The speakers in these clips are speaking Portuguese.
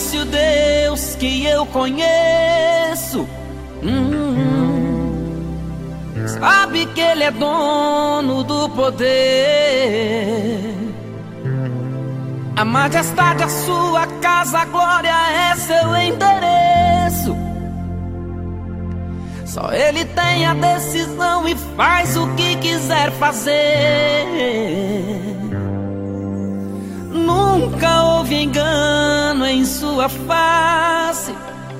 disse o Deus que eu conheço. Sabe que Ele é dono do poder. A majestade é sua casa, a glória é seu endereço. Só Ele tem a decisão e faz o que quiser fazer. Nunca houve engano em sua face,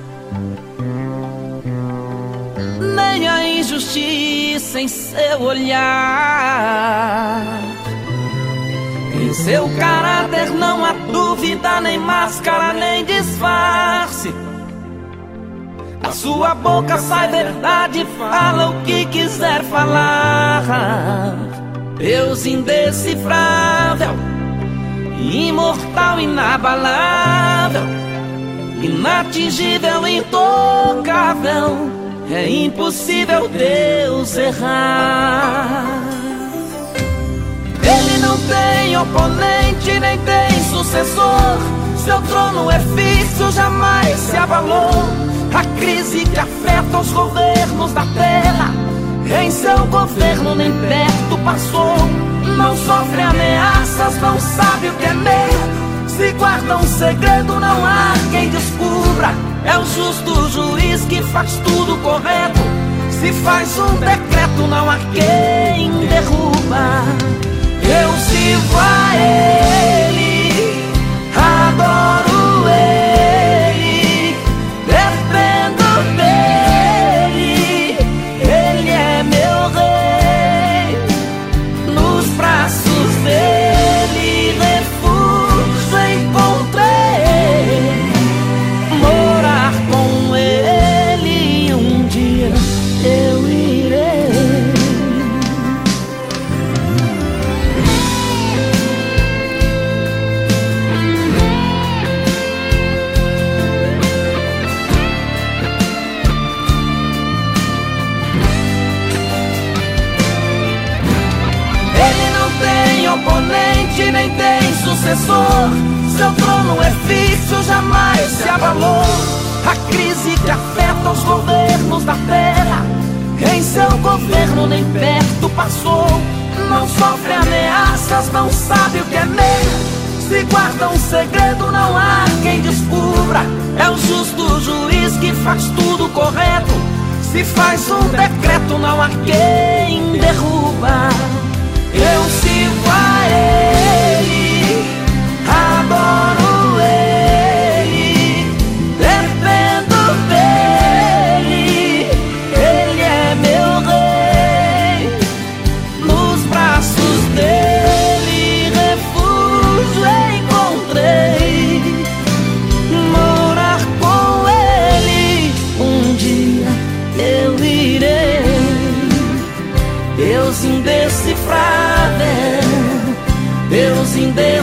nem a injustiça em seu olhar. Em seu caráter não há dúvida, nem máscara, nem disfarce. Da sua boca sai verdade, fala o que quiser falar. Deus indecifrável, imortal, inabalável, inatingível, intocável. É impossível Deus errar. Ele não tem oponente, nem tem sucessor. Seu trono é fixo, jamais se abalou. A crise que afeta os governos da terra, em seu governo nem perto passou. Não sofre ameaças, não sabe o que é medo. Se guarda um segredo, não há quem descubra. É o justo juiz que faz tudo correto. Se faz um decreto, não há quem derruba. Eu sirvo a Ele, adoro Ele, dependo dEle. Ele é meu rei, nos braços dEle refúgio encontrei. Morar com Ele um dia eu irei. Oponente, nem tem sucessor. Seu trono é fixo, jamais se abalou. A crise que afeta os governos da terra, em seu governo nem perto passou. Não sofre ameaças, não sabe o que é medo. Se guarda um segredo, não há quem descubra. É o justo juiz que faz tudo correto. Se faz um decreto, não há quem derruba. Eu sirvo a Ele, adoro Ele, dependo dEle. Ele é meu rei, nos braços dEle refúgio encontrei. Morar com Ele um dia eu irei. Deus indecifrável, Deus indecifrável,